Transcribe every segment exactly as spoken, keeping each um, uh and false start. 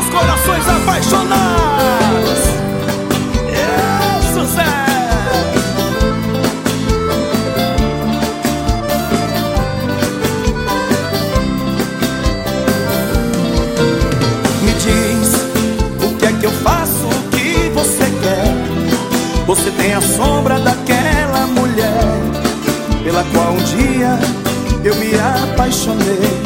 corações apaixonados. É sucesso. Me diz, o que é que eu faço, o que você quer? Você tem a sombra daquela mulher pela qual um dia eu me apaixonei.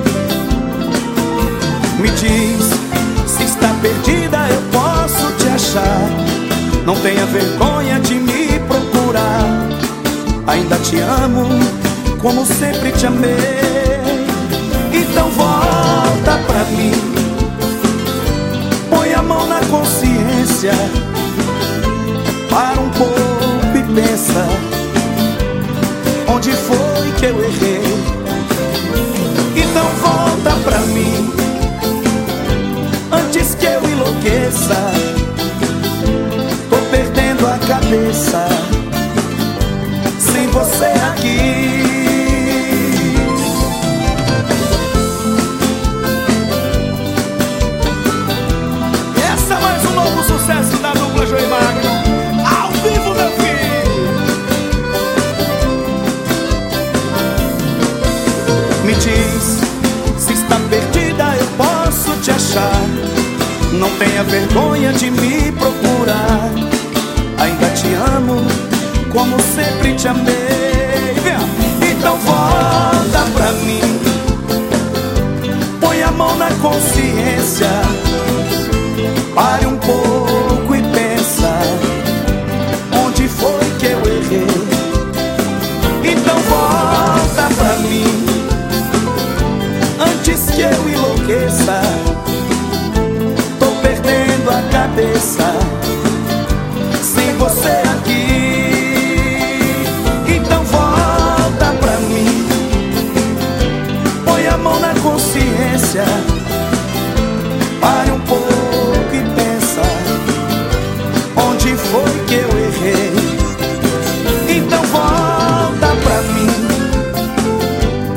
Me diz, se está perdida eu posso te achar. Não tenha vergonha de me procurar. Ainda te amo como sempre te amei. Então volta pra mim, põe a mão na consciência, para um pouco e pensa, onde foi que eu errei? Então volta pra mim, antes que eu enlouqueça. Tô perdendo a cabeça sem você aqui. Essa é mais um novo sucesso da dupla Joey Magno, ao vivo, meu filho. Me diz, se está perdida eu posso te achar. Não tenha vergonha de me procurar. Ainda te amo como sempre te amei. Então volta pra mim, põe a mão na consciência, pare um pouco e pensa, onde foi que eu errei? Então volta pra mim, antes que eu enlouqueça. Tô perdendo a cabeça sem você aqui. Então volta pra mim, põe a mão na consciência, pare um pouco e pensa, onde foi que eu errei? Então volta pra mim,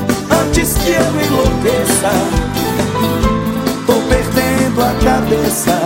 antes que eu enlouqueça. Tô perdendo a cabeça